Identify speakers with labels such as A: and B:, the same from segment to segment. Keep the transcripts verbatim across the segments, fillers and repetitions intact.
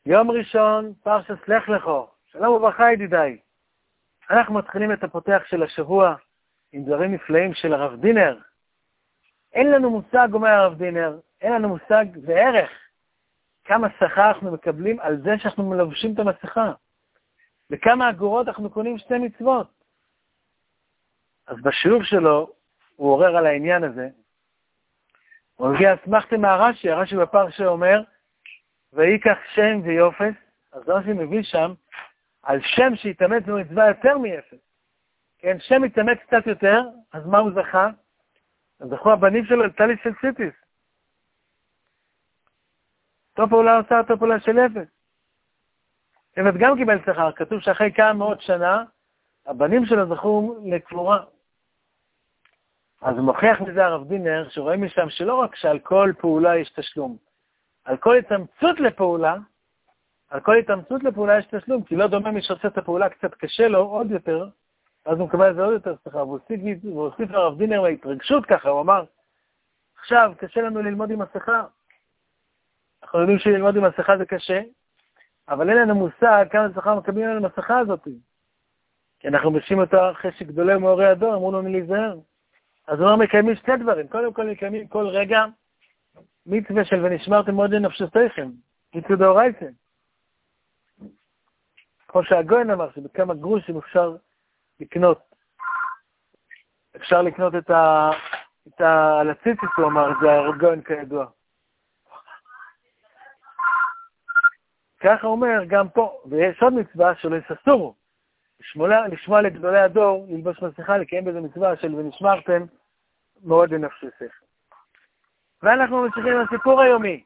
A: יום ראשון, פרשת לך לכו. שלום וברכה ידידיי. אנחנו מתחילים את הפותח של השבוע עם דברים נפלאים של הרב דינר. אין לנו מושג, אומר הרב דינר, אין לנו מושג וערך כמה שכר אנחנו מקבלים על זה שאנחנו מלבשים את המסכה. וכמה אגורות אנחנו קונים שתי מצוות. אז בשיעור שלו הוא עורר על העניין הזה. הוא מביא אסמכתה מהרש"י, הרש"י בפרשה אומר, ויקח שם ויופס, אז רש"י מביא שם, על שם שהתאמץ במצווה יותר מאפס. כן, שם התאמץ קצת יותר, אז מה הוא זכה? אז זכו הבנים שלו לטליס של ציטיס. אותו פעולה עושה אותו פעולה של אפס. זאת גם קיבל שכר, כתוב שאחרי כמה מאות שנה, הבנים שלו זכו לקבורה. אז הוא מוכיח מזה הרב דינר, שרואים משם שלא רק שעל כל פעולה יש תשלום, על כל התאמצות לפעולה, על כל התאמצות לפעולה יש תשלום, כי לא דומה מי שעושה את הפעולה קצת קשה לו עוד יותר, אז הוא מקבל את זה עוד יותר שכר, והוא הוסיף לרב דינר בהתרגשות ככה, הוא אמר, עכשיו קשה לנו ללמוד עם מסכה, אנחנו יודעים שללמוד עם מסכה זה קשה, אבל אין לנו מושג כמה שכר מקבלים על המסכה הזאת, כי אנחנו משים אותה אחרי שגדולי מאורי הדור, אמרו לנו להיזהר. אז הוא אומר, מקיימים שתי דברים, קודם כל מקיימים כל רגע מצווה של ונשמרתם מאוד לנפשותיכם, מצווה דאורייתא. כמו שהגויין אמר, שבכמה גרושים אפשר לקנות, אפשר לקנות את ה... את ה... על הציציס, הוא אמר, זה הגויין כידוע. ככה הוא אומר, גם פה, ויש עוד מצווה שלא יססורו, לשמוע לגדולי הדור, ללבוש מסכה, לקיים בזה מצווה של ונשמרתם מאוד לנפשותיכם. ואנחנו ממשיכים לסיפור היומי.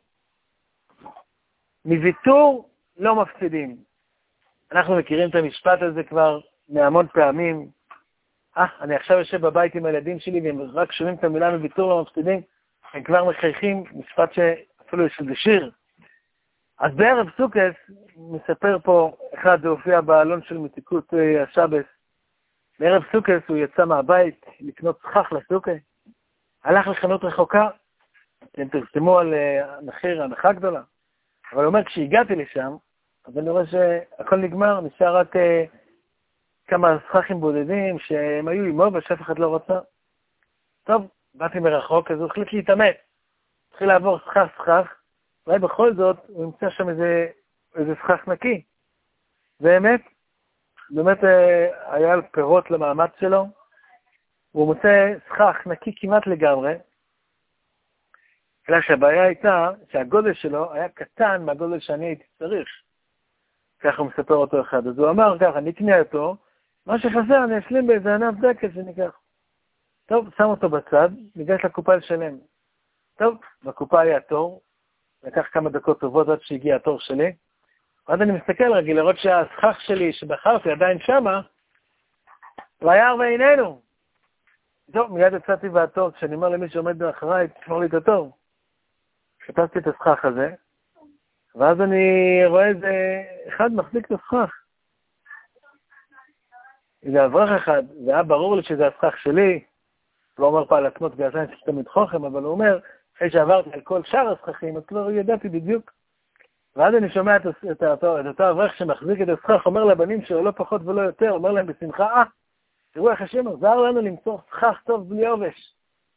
A: מוויתור לא מפסידים. אנחנו מכירים את המשפט הזה כבר מהמון פעמים. אה, אני עכשיו יושב בבית עם הילדים שלי, והם רק שומעים את המילה מוויתור לא מפסידים, הם כבר מחייכים, משפט שאפילו יש איזה שיר. אז בערב סוכס, מספר פה, אחד זה הופיע בעלון של מתיקות השבס, בערב סוכס הוא יצא מהבית לקנות סכך לסוכה, הלך לחנות רחוקה, הם פרסמו על מחיר הנחה גדולה, אבל הוא אומר, כשהגעתי לשם, אז אני רואה שהכל נגמר, נשאר רק uh, כמה סככים בודדים שהם היו עמו ושאף אחד לא רצה. טוב, באתי מרחוק, אז הוא החליט להתאמץ, התחיל לעבור סכך סכך, אולי בכל זאת הוא ימצא שם איזה, איזה סכך נקי. באמת, באמת uh, היה פירות למאמץ שלו, הוא מוצא סכך נקי כמעט לגמרי, אלא שהבעיה הייתה שהגודל שלו היה קטן מהגודל שאני הייתי צריך. ככה הוא מספר אותו אחד. אז הוא אמר ככה, נקנה אותו, מה שחסר אני אשלים באיזה ענף דקל שניקח. טוב, שם אותו בצד, ניגש לקופה לשלם. טוב, בקופה היה תור, לקח כמה דקות טובות עד שהגיע התור שלי, ואז אני מסתכל רגיל לראות שהסכך שלי שבחרתי עדיין שמה, וירא ואיננו. טוב, מיד יצאתי והתור, כשאני אומר למי שעומד מאחריי, תשמור לי את התור. חיפשתי את הסכך הזה, ואז אני רואה איזה אחד מחזיק את הסכך. זה אברך אחד, זה היה ברור לי שזה הסכך שלי, לא אומר פה על עצמות גזיים שתמיד חוכם, אבל הוא אומר, אחרי שעברתי על כל שאר הסככים, אז כבר ידעתי בדיוק. ואז אני שומע את, את, את, את אותו אברך שמחזיק את הסכך, אומר לבנים שלו לא פחות ולא יותר, אומר להם בשמחה, אה, תראו איך השם עזר לנו למצוא סכך טוב בלי עובש.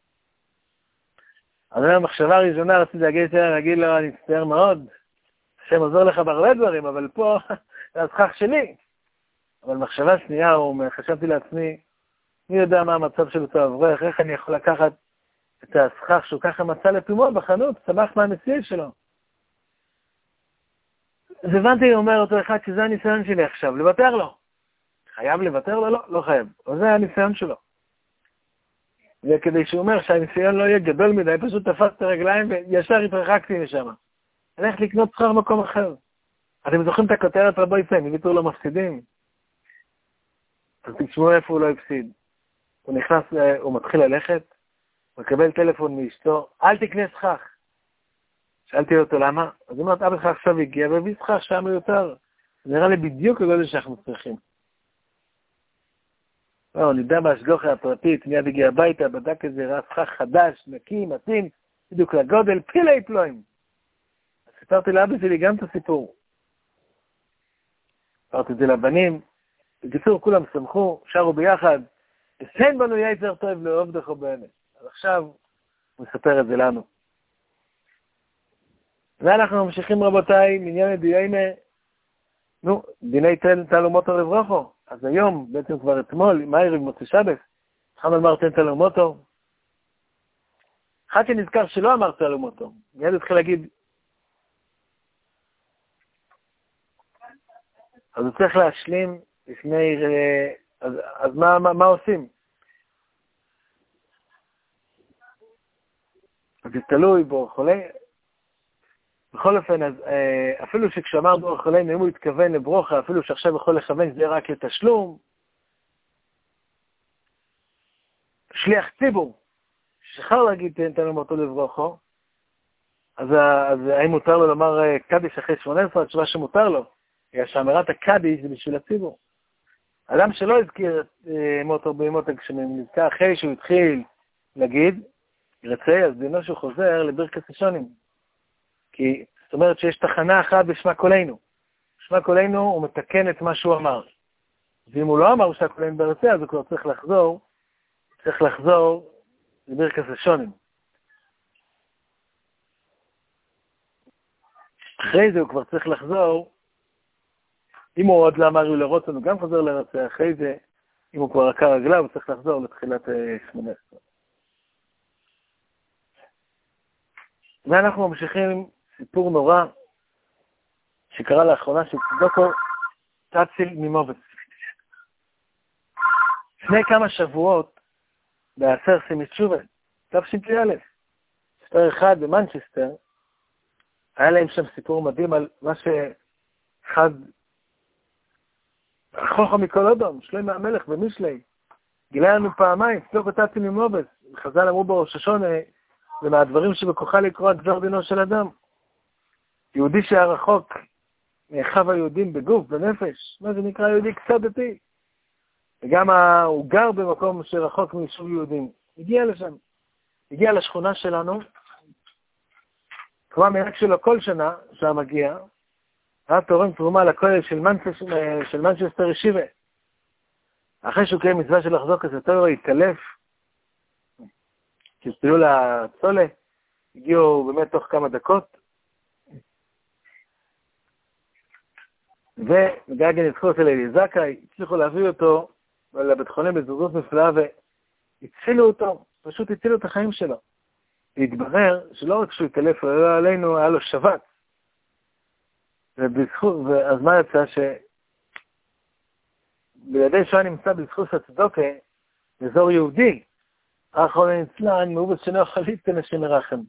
A: אז המחשבה הראשונה רציתי להגיד, להגיד לו, אני מצטער מאוד, השם עוזר לך בהרבה דברים, אבל פה זה הסכך שלי. אבל מחשבה שנייה, חשבתי לעצמי, מי יודע מה המצב של אותו אברך, איך אני יכול לקחת את הסכך שהוא ככה מצא לפימו בחנות, שמח מהמציאות שלו. אז הבנתי, אומר אותו אחד, שזה הניסיון שלי עכשיו, לוותר לו. חייב לוותר לו? לא, לא חייב. אבל זה הניסיון שלו. וכדי שהוא אומר שהניסיון לא יהיה גדול מדי, פשוט תפסתי רגליים וישר התרחקתי משם. הלכת לקנות שכר מקום אחר. אתם זוכרים את הכותרת רבו יצא, מוויתור לא מפסידים. אז תשמעו איפה הוא לא הפסיד. הוא נכנס, הוא מתחיל ללכת, הוא מקבל טלפון מאשתו, אל תקנה סכך. שאלתי אותו למה? אז הוא אומר, אבא לך עכשיו הגיע והביא סכך שהיה מיותר. זה נראה לי בדיוק הגודל שאנחנו צריכים. לא, נידע בהשגוחה הפרטית, מיד הגיע הביתה, בדק איזה רע סכך חדש, נקי, מתאים, בדיוק לגודל, פילי פלואים. אז סיפרתי לאבא שלי גם את הסיפור. אמרתי את זה לבנים, בקיצור כולם שמחו, שרו ביחד, ושאין בנו יצר טוב לאהוב דחו באמת. אז עכשיו הוא מספר את זה לנו. ואנחנו ממשיכים רבותיי, מניין דיינה, נו, דיני תל תלומותו לברוכו. אז היום, בעצם כבר אתמול, מה ערב מוצא שבת, התחלנו לומר תל תלומותו. אחד שנזכר שלא אמר תלומותו, מיד התחיל להגיד, אז הוא צריך להשלים לפני, אז, אז מה, מה, מה עושים? אז זה תלוי בו חולה. בכל אופן, אז, אפילו שכשאמר בו חולה, אם הוא התכוון לברוכה, אפילו שעכשיו יכול לכוון, זה רק לתשלום. שליח ציבור, שחר להגיד תן אותו לברוכו, אז, אז האם מותר לו לומר קדיש אחרי שמונה עשרה, התשובה שמותר לו. שאמירת הקדיש זה בשביל הציבור. אדם שלא הזכיר מותו בימות הגשמים, נזכר אחרי שהוא התחיל להגיד, ירצה, אז דינו שהוא חוזר לברכת ראשונים. כי זאת אומרת שיש תחנה אחת בשמה קולנו. בשמה קולנו הוא מתקן את מה שהוא אמר. ואם הוא לא אמר בשמה קולנו ברצה, אז הוא כבר צריך לחזור, צריך לחזור לברכת ראשונים. אחרי זה הוא כבר צריך לחזור, אם הוא עוד לא אמר הוא לרוץ, הוא גם חוזר לרצה. אחרי זה, אם הוא כבר עקר רגליו, הוא צריך לחזור לתחילת שמונה עשרה. ואנחנו ממשיכים עם סיפור נורא שקרה לאחרונה של צדוקו תציל ממובץ. לפני כמה שבועות, בעשר סימיצ'ובה, תשפ"א, ספר אחד במנצ'סטר, היה להם שם סיפור מדהים על מה שאחד, החוכם מכל אדם, שלמה המלך במשלי, גילה לנו פעמיים, צדוקו תציל ממובץ. חז"ל אמרו בראש השונה, ומהדברים שבכוחה לקרוא את גזר דינו של אדם. יהודי שהיה רחוק מאחיו היהודים בגוף, בנפש, מה זה נקרא יהודי קצת דתי. וגם הוא גר במקום שרחוק מיישוב יהודים. הגיע לשם. הגיע לשכונה שלנו. תרומה מנהג שלו כל שנה, שהיה מגיע, היה תורם תרומה לכולל של, מנצ'ס, של מנצ'סטר ישיבה. אחרי שהוא קיים מצווה של לחזוק את התורה, התקלף. כשפילו לצולה, הגיעו באמת תוך כמה דקות, ומגגן יצחו אצל אליזקאי, הצליחו להביא אותו לבית חולים בזריזות נפלאה, והצילו אותו, פשוט הצילו את החיים שלו. והתברר שלא רק שהוא התקלף, אלא עלינו, היה לו שבת. ובזכות, אז מה יצא? שבידי שעה נמצא בזכות הצדוקה, באזור יהודי, האחרון הנצלן, מעובד שנו חלית כנשם מרחם.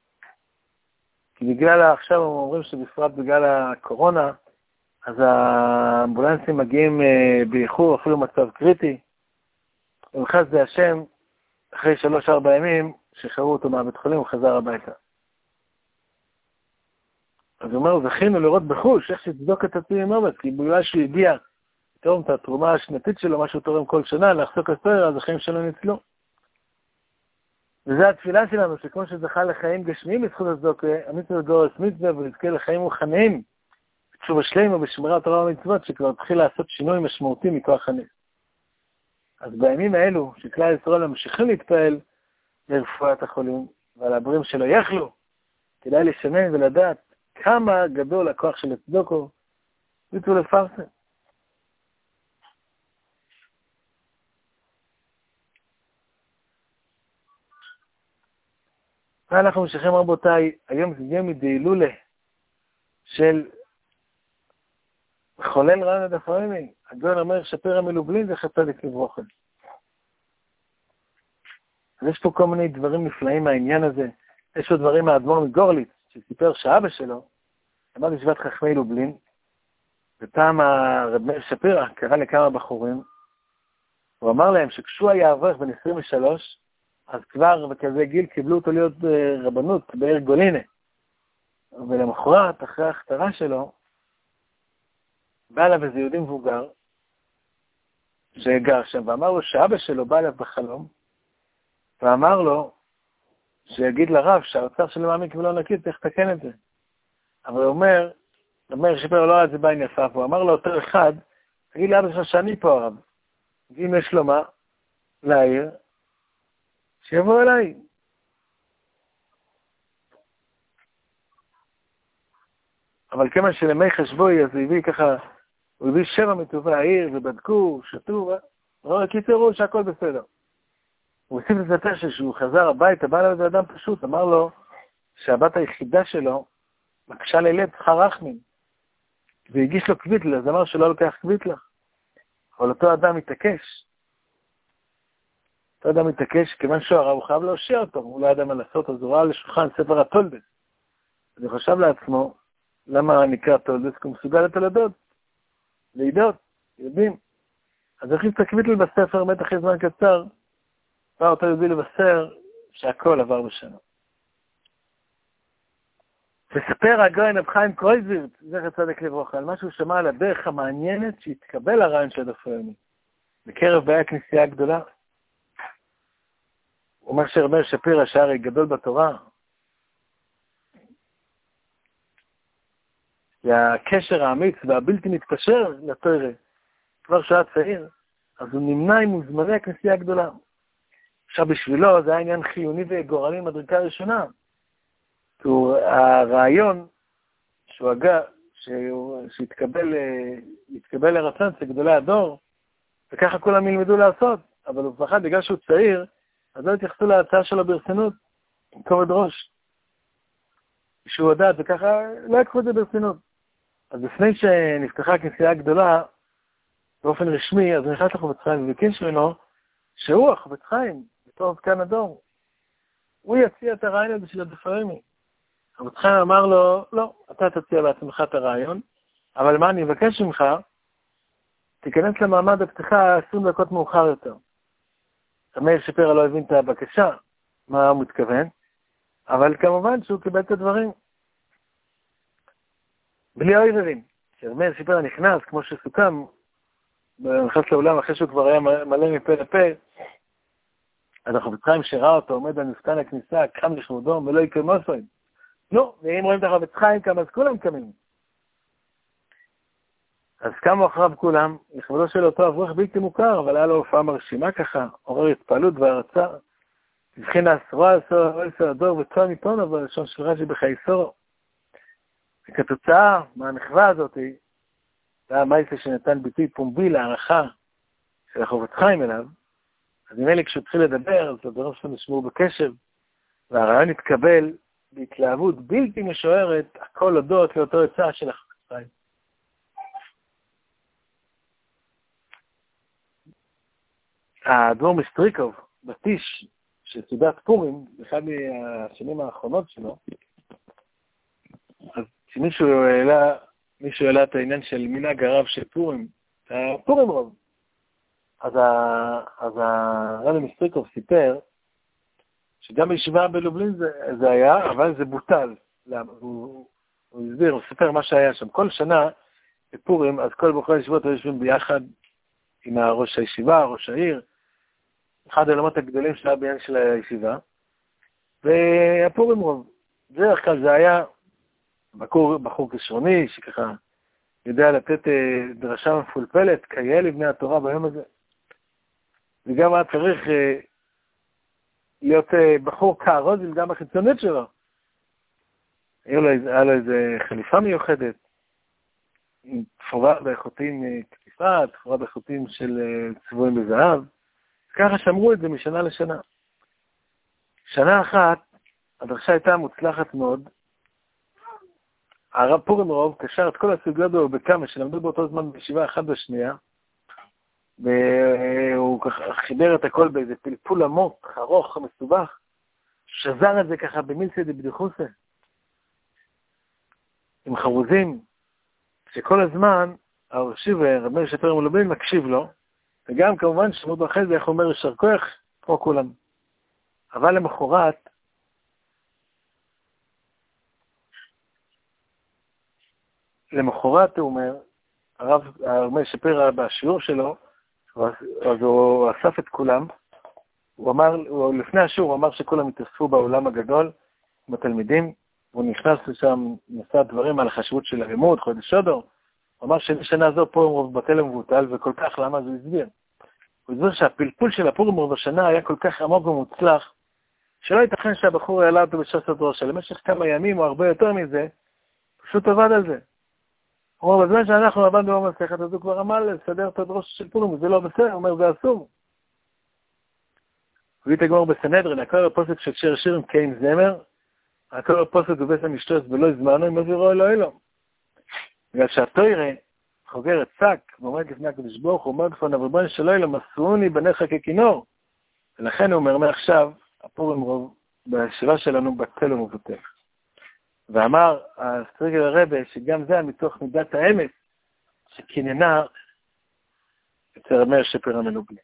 A: כי בגלל, עכשיו הם אומרים שבפרט בגלל הקורונה, אז האמבולנסים מגיעים באיחור, אפילו מצב קריטי. ומחז זה השם, אחרי שלוש ארבע ימים, שחררו אותו מהבית חולים, הוא חזר הביתה. אז הוא אומר, זכינו לראות בחוש, איך שתבדוק את עצמי עם עובד, כי בגלל שהוא הגיע, תורם את התרומה השנתית שלו, מה שהוא תורם כל שנה, לחסוק הספר, אז החיים שלו ניצלו. וזו התפילה שלנו, שכמו שזכה לחיים גשמיים בזכות הצדוקה, המצווה דורש מצווה ונזכה לחיים רוחניים, בתשובה שלמה ובשמירת תורה ומצוות, שכבר התחיל לעשות שינוי משמעותי מכוח הנס. אז בימים האלו, שכלל ישראל ממשיכים להתפעל לרפואת החולים, ועל הבריאים שלו יכלו, כדאי לשנן ולדעת כמה גדול הכוח של הצדוקו, ויצאו לפרסם. ואנחנו ממשיכים רבותיי, היום זה יום מדהילולה של חולל רעיון הדפרמי, הגאון אומר שפר המלובלין וחצה צדיק לברוכן. אז יש פה כל מיני דברים נפלאים מהעניין הזה. יש פה דברים מהאדמו"ר מגורליץ, שסיפר שאבא שלו, אמר בישיבת חכמי לובלין, ופעם הרב מאיר שפירא קרא לכמה בחורים, הוא אמר להם שכשהוא היה אברך בן עשרים ושלוש, אז כבר בכזה גיל קיבלו אותו להיות רבנות בעיר גולינה. ולמחרת, אחרי ההכתרה שלו, בא אליו איזה יהודי מבוגר, שגר שם, ואמר לו שאבא שלו בא אליו בחלום, ואמר לו שיגיד לרב שהאוצר שלו מעמיק ולא נקיד, צריך לתקן את זה. אבל הוא אומר אומר שפר לא היה זה בעין יפה, הוא אמר לו אותו אחד, תגיד לאבא שלך שאני פה הרב, ואם יש לו מה, להעיר, שיבוא אליי. אבל כמה שלמי חשבוי, אז הוא הביא ככה, הוא הביא שבע מטובי העיר, ובדקו, שתו, וראה, קיצרו שהכל בסדר. הוא הוסיף לספר שכשהוא חזר הביתה, בא אליו אדם פשוט, אמר לו שהבת היחידה שלו מקשה לילד שכר רחמים, והגיש לו קביטל, אז אמר שלא לוקח קביטל. אבל אותו אדם מתעקש. אותו אדם מתעקש, כיוון שהוא הרב, הוא חייב להושיע אותו, הוא לא ידע מה לעשות, אז הוא ראה לשולחן ספר התולדס. אז הוא חשב לעצמו, למה נקרא תולדס? כי הוא מסוגל לתולדות, לידות, יודעים. אז הוא הכניס את הקביטל בספר, מת אחרי זמן קצר, בא אותו יהודי לבשר שהכל עבר בשנה. וספר הגאון רב חיים קרויזווירט, זכר צדיק לברכה, על מה שהוא שמע על הדרך המעניינת שהתקבל הרעיון של הדף היומי, בקרב באי הכנסייה הגדולה. הוא אומר שרב מאיר שפירא שהרי גדול בתורה, והקשר האמיץ והבלתי מתקשר לתורה, כבר שעה צעיר, אז הוא נמנע עם מוזמני הכנסייה הגדולה. עכשיו בשבילו זה היה עניין חיוני וגורלי מדרגה ראשונה. הרעיון שהוא הגה, שהתקבל התקבל לרצון אצל גדולי הדור, וככה כולם ילמדו לעשות, אבל הוא פחד בגלל שהוא צעיר, אז לא התייחסו להצעה שלו ברצינות, עם כובד ראש. שהוא הודעת, וככה לא יקחו את זה ברצינות. אז לפני שנפתחה הכנסייה הגדולה, באופן רשמי, אז הוא נכנס לחובץ חיים וביקש ממנו, שהוא החובץ חיים, בתור זקן הדור, הוא יציע את הרעיון הזה של הדף היומי. החובץ חיים אמר לו, לא, אתה תציע בעצמך את הרעיון, אבל מה אני מבקש ממך, תיכנס למעמד הפתיחה עשרים דקות מאוחר יותר. מאיר שפירא לא הבין את הבקשה, מה הוא מתכוון, אבל כמובן שהוא קיבל את הדברים. בלי אויברים. כשמאיר שפירא נכנס, כמו שסוכם, נכנס לאולם אחרי שהוא כבר היה מלא מפה לפה, אז החובץ חיים שראה אותו, עומד על מפתן הכניסה, קם לכבודו, ולא יקם אוסוין. לא, ואם רואים את החובץ חיים קם, אז כולם קמים. אז קמו אחריו כולם, לכבודו של אותו אברך בלתי מוכר, אבל היה לו הופעה מרשימה ככה, עורר התפעלות והרצה, מבחינת רואה עשר הדור וצועה מפונו, בלשון של רש"י בחייסורו. וכתוצאה מהמחווה הזאת, זה היה מייסה שנתן ביטוי פומבי להערכה של החובץ חיים אליו, אז נראה לי כשהוא התחיל לדבר, אז הדברים שלו נשמעו בקשב, והרעיון התקבל בהתלהבות בלתי משוערת, הכל הודות לאותו עצה של החובץ חיים. האדמו"ר מסטריקוב, בטיש של סעודת פורים, באחד מהשנים האחרונות שלו, אז כשמישהו העלה, מישהו העלה את העניין של מנהג הרב של פורים, פורים רוב, אז, ה, אז הרב מסטריקוב סיפר, שגם בישיבה בלובלין זה, זה היה, אבל זה בוטל. למה? הוא, הוא הסביר, הוא סיפר מה שהיה שם. כל שנה בפורים, אז כל בחורי הישיבות היו יושבים ביחד עם ראש הישיבה, ראש העיר, אחד העולמות הגדולים שלה בעניין של הישיבה, והפורים רוב. דרך כלל זה היה בחור, בחור כישרוני, שככה יודע לתת דרשה מפולפלת, כיאה לבני התורה ביום הזה. וגם היה צריך להיות בחור כערוזיל גם בחיצונית שלו. היה לו, היה לו איזו חליפה מיוחדת, עם תפורה באיכותים כתיפה, תפורה באיכותים של צבועים בזהב. ככה שמרו את זה משנה לשנה. שנה אחת, הדרשה הייתה מוצלחת מאוד. הרב פורים רוב קשר את כל הסוגיות בו בכמה, שלמדו באותו זמן בישיבה אחת בשנייה, והוא ככה חיבר את הכל באיזה פלפול עמוק, ארוך, מסובך, שזר את זה ככה במילסא דבדיחוסא, עם חרוזים, שכל הזמן הרשיב רב מאיר שפירא מלובלין מקשיב לו, וגם כמובן שמות אחרי זה, איך הוא אומר, ישר כוח, כמו כולם. אבל למחרת, למחרת הוא אומר, הרב מאיר שפירא בשיעור שלו, אז הוא אסף את כולם, הוא אמר, הוא, לפני השיעור הוא אמר שכולם התאספו באולם הגדול עם התלמידים, והוא נכנס לשם, נשא דברים על החשיבות של הלימוד, חודש אדר, הוא אמר שבשנה זו פורים רוב בטל ומבוטל, וכל כך למה זה הסביר. הוא הסביר שהפלפול של הפורים רוב השנה היה כל כך עמוק ומוצלח, שלא ייתכן שהבחור העלה אותו בשעת הדרושה, למשך כמה ימים או הרבה יותר מזה, פשוט עבד על זה. הוא אומר, בזמן שאנחנו עבדנו במסכת, אז הוא כבר אמר לסדר את הדרושה של פורים, וזה לא בסדר, הוא אומר, זה אסור. הוא יתגמור בסנהדרין, הכל הפוסק של שיר שירים קיין זמר, הכל הפוסק הוא בית המשתוס ולא הזמנו, אם מזירו אלוהי לו. בגלל שהתוירה חוגרת צק, ועומד לפני הקדוש ברוך הוא, אומר כבר נברבן שלא אלוהי לו, מסרוני בניך ככינור. ולכן הוא אומר, מעכשיו, הפורים רוב, בשאלה שלנו בטל ומבוטל. ואמר הסטריגל הרבה שגם זה מתוך מידת האמת, שכיננה אצל מאיר שפיר המנוגלים.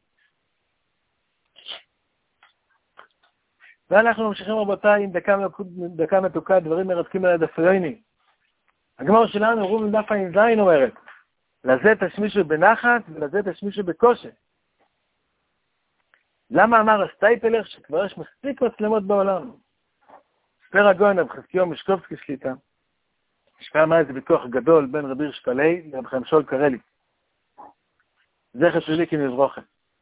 A: ואנחנו ממשיכים רבותיי עם דקה, דקה מתוקה, דברים מרתקים על הדף היוני. הגמר שלנו, רוב מדף העין אומרת, לזה תשמישו בנחת ולזה תשמישו בקושי. למה אמר הסטייפלר שכבר יש מספיק מצלמות בעולם? ספר הגויין, רב חזקיהו משקובסקי שליטה, השפעה מה איזה ביטוח גדול בין רבי שפלי לרב חיים שול קרלי. זה חשובי כי נזרוכת.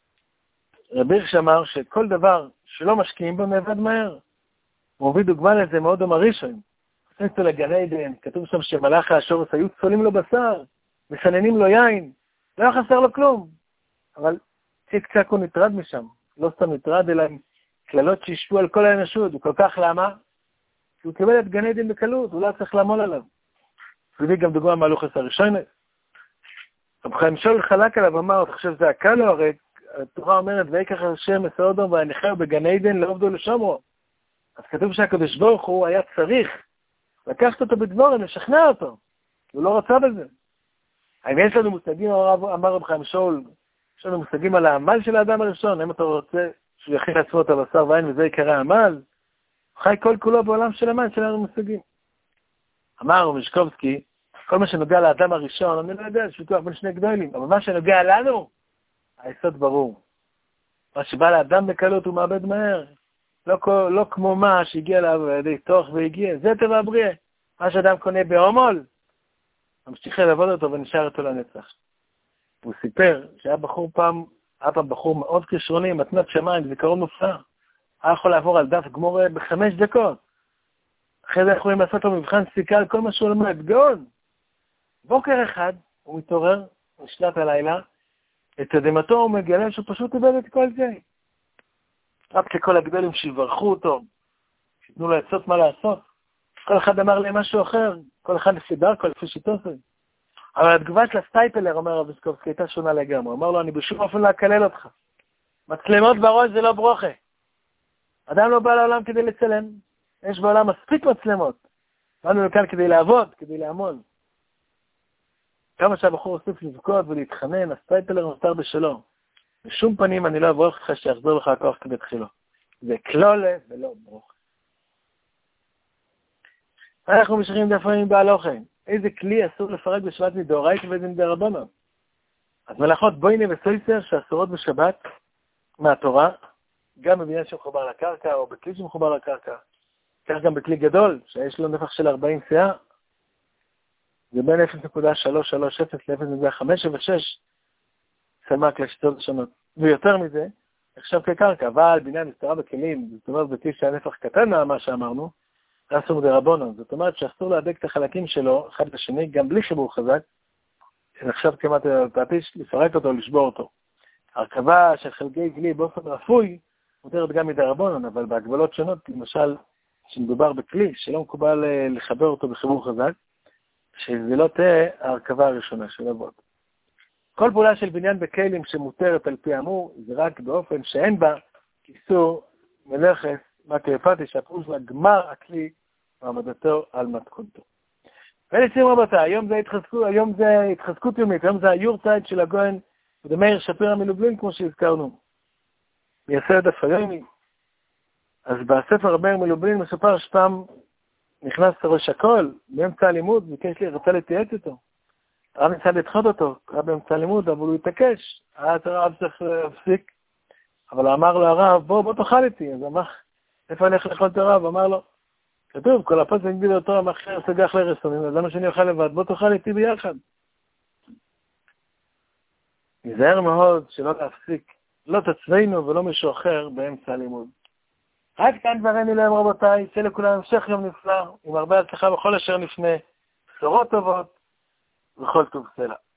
A: רבי הירש אמר שכל דבר שלא משקיעים בו נאבד מהר. הוא מביא דוגמה לזה מאוד אמרישון. נכנסו לגן עדן, כתוב שם שמלאך האשורס היו צולים לו בשר, מסננים לו יין, לא היה חסר לו כלום. אבל ציק צק הוא נטרד משם. לא סתם נטרד, אלא עם כללות שישפו על כל האנושות. הוא כל כך למה? כי הוא קיבל את גן עדן בקלות, הוא לא צריך לעמול עליו. הוא הביא גם דוגמה מהלוכס הראשון. רב חיים שול חלק עליו, אמר, אתה חושב זה הקל או הרי? התורה אומרת, ויקח השם מסעודו והניחהו בגן עדן לעובדו לשומרו. אז כתוב שהקדוש ברוך הוא היה צריך לקחת אותו בדבורם, לשכנע אותו. הוא לא רצה בזה. האם יש לנו מושגים, אמר רב חיים שול, יש לנו מושגים על העמל של האדם הראשון, אם אתה רוצה שהוא יכין לעצמו את הבשר ועין וזה יקרא העמל, חי כל כולו בעולם של המן שלנו מושגים. אמר משקובסקי, כל מה שנוגע לאדם הראשון, אני לא יודע, יש ויכוח בין שני גדולים, אבל מה שנוגע לנו, היסוד ברור. מה שבא לאדם בקלות הוא מאבד מהר. לא, לא כמו מה שהגיע אליו לידי תוך והגיע. זה טבע הבריאה. מה שאדם קונה בהומול, ממשיכה לעבוד אותו ונשאר אותו לנצח. הוא סיפר שהיה בחור פעם, היה פעם בחור מאוד כישרוני, מתנת שמיים, זיכרון מופלא. היה יכול לעבור על דף גמורה בחמש דקות. אחרי זה יכולים לעשות לו מבחן סיכה על כל מה שהוא למד. גאון. בוקר אחד הוא מתעורר, בשלט הלילה, לתדהמתו הוא מגלה שהוא פשוט איבד את כל זה. רק שכל הגדולים שיברכו אותו, שיתנו לו עצות מה לעשות. כל אחד אמר לי משהו אחר, כל אחד לפי דרכו, לפי שיטות. אבל התגובה של הסטייפלר, אומר רב ויסקובסקי, הייתה שונה לגמרי. אמר לו, אני בשום אופן לא אקלל אותך. מצלמות בראש זה לא ברוכה. אדם לא בא לעולם כדי לצלם. יש בעולם מספיק מצלמות. באנו לכאן כדי לעבוד, כדי לעמול. כמה שהבחור הוסיף לבכות ולהתחנן, הסטייפלר נותר בשלום. בשום פנים אני לא אברוך לך שיחזור לך הכוח כבתחילו. זה כלולה ולא ברוך. אנחנו משאירים דפים בהלוכן. איזה כלי אסור לפרק בשבת מדאורייתא ואיזה מדרבנן? אז מלאכות בוינה וסויסר שאסורות בשבת מהתורה, גם בבניין שמחובר לקרקע או בכלי שמחובר לקרקע. כך גם בכלי גדול, שיש לו נפח של ארבעים סאה, זה בין אפס נקודה שלוש שלוש אפס ל-אפס נקודה חמש שבע שש סמ"ק לשיטות שונות. ויותר מזה, נחשב כקרקע, אבל בניין מסתרה בכלים, זאת אומרת בכלי שהנפח קטן מה שאמרנו, זה אסור מדרבנן. זאת אומרת שאסור להדק את החלקים שלו, אחד לשני, גם בלי חיבור חזק, שנחשב כמעט פטיש, לפרק אותו, לשבור אותו. הרכבה של חלקי כלי באופן רפוי, מותרת גם מדרבנן, אבל בהגבלות שונות, למשל, שמדובר בכלי, שלא מקובל לחבר אותו בחיבור חזק, שזה לא תהיה ההרכבה הראשונה של אבות. כל פעולה של בניין בכלים שמותרת על פי אמור, זה רק באופן שאין בה כיסור מלאכת מקריפתי, שהפרוש לה גמר הכלי מעמדתו על מתכונתו. ולסיום רבותיי, היום זה התחזקות, היום זה התחזקות יומית, היום זה היורצייט של הגויין ודמאיר שפיר המלובלין, כמו שהזכרנו. מייסד דף היומי. אז בספר מאיר מלובלין מסופר שפעם נכנס ראש הכל, באמצע הלימוד, ביקש לי, רצה להתייעץ איתו. הרב ניסה לדחות אותו, קרא באמצע הלימוד, אבל הוא התעקש. אז הרב צריך להפסיק. אבל הוא אמר לו, הרב, בוא, בוא תאכל איתי. אז אמר, איפה אני הולך לאכול את הרב? אמר לו, כתוב, כל הפס הגדיל אותו המאחר סגח לרסומים, אז למה שאני אוכל לבד? בוא תאכל איתי ביחד. נזהר מאוד שלא להפסיק, לא את עצמנו ולא מישהו אחר באמצע הלימוד. עד כאן דברני להם רבותיי, שיהיה לכולם המשך יום נפלא, עם הרבה הצלחה בכל אשר נפנה, בשורות טובות וכל טוב סלע.